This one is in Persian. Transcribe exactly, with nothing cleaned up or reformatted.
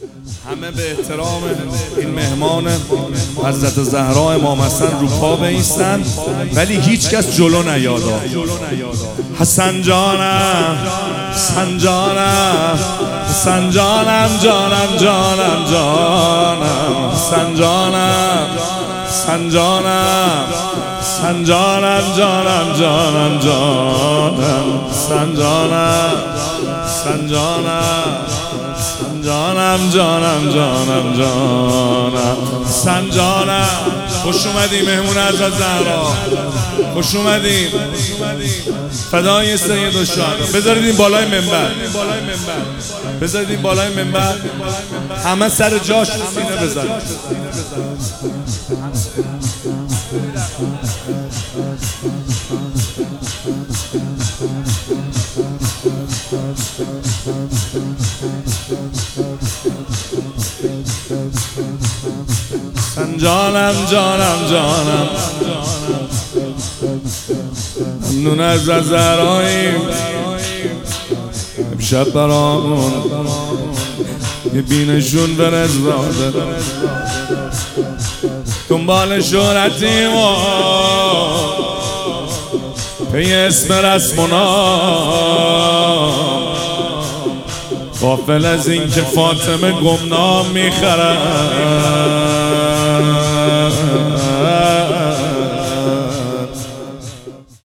همه به احترام این مهمان حضرت زهرا امام حسن رو پا بایستن، ولی هیچ کس جلو نیادا. حسن جانم، حسن جانم، حسن جانم، جانم جانم جانم، حسن جانم، حسن جانم، حسن جانم، جانم جانم جانم، حسن جانم، حسن جانم، جانم جانم جانم جانم، حسن جانم. خوش اومدی مهمون حضرت زهرا، خوش اومدی. فدای سید الشهدا. بذارید این بالای منبر، بذارید این بالای منبر، همه سر جاش سینه بزن. حسن جانم، جانم جانم، ممنون از زهراییم. امشب برامون یه بینشون برزاده، دنبال شهرتیم و پی اسم رسمونا، غافل از این که فاطمه گمنام میخرن.